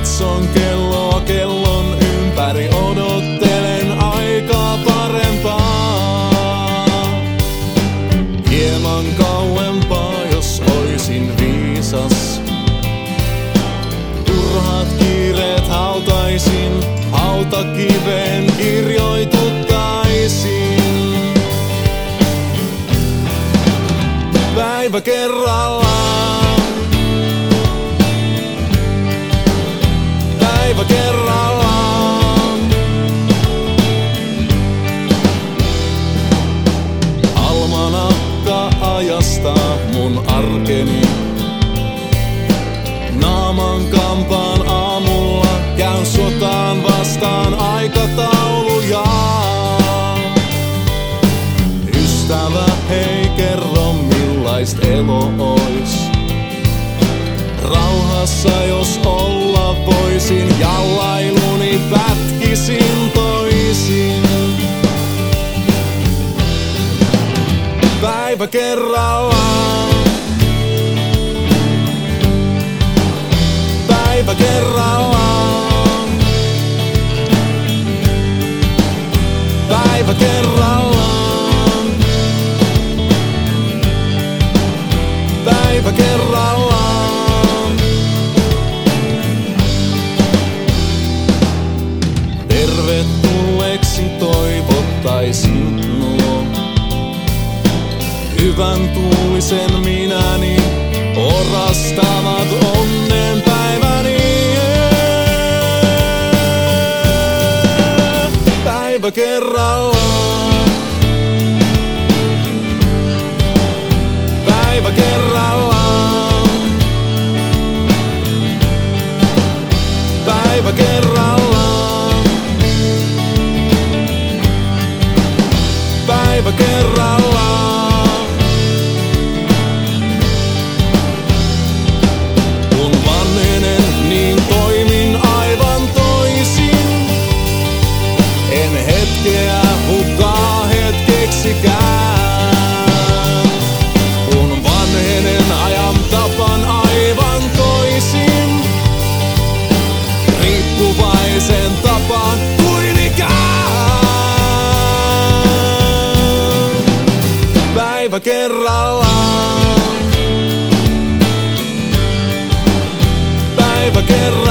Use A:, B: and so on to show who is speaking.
A: Katson kelloa kellon ympäri, odottelen aikaa parempaa. Hieman kauempaa, jos oisin viisas. Turhat kiireet hautaisin, hautakiveen kirjoituttaisin. Päivä kerrallaan. Päivä kerrallaan. Almanakka ajastaa mun arkeni. Naaman kampaan aamulla käyn sotaan vastaan aikatauluja. Ystävä, hei kerro millaist elo ois. Rauhassa jos olla voisin, jallailuni pätkisin toisin. Päivä kerrallaan. Päivä kerrallaan. Päivä kerrallaan. Päivä kerrallaan. Tervetulleeksi toivottaisin nuo. Hyvän tuulisen minäni orastavat onnenpäiväni. Päivä kerrallaan. Päivä kerrallaan. Päivä kerrallaan. Päivä kerrallaan. Kun vanhenen, niin toimin aivan toisin. En hetkeä hukkaa hetkeksikään. Kun vanhenen, ajan tapan aivan toisin. Riippuvaisen tapaan kuin ikään. Päivä kerrallaan. Päivä kerrallaan.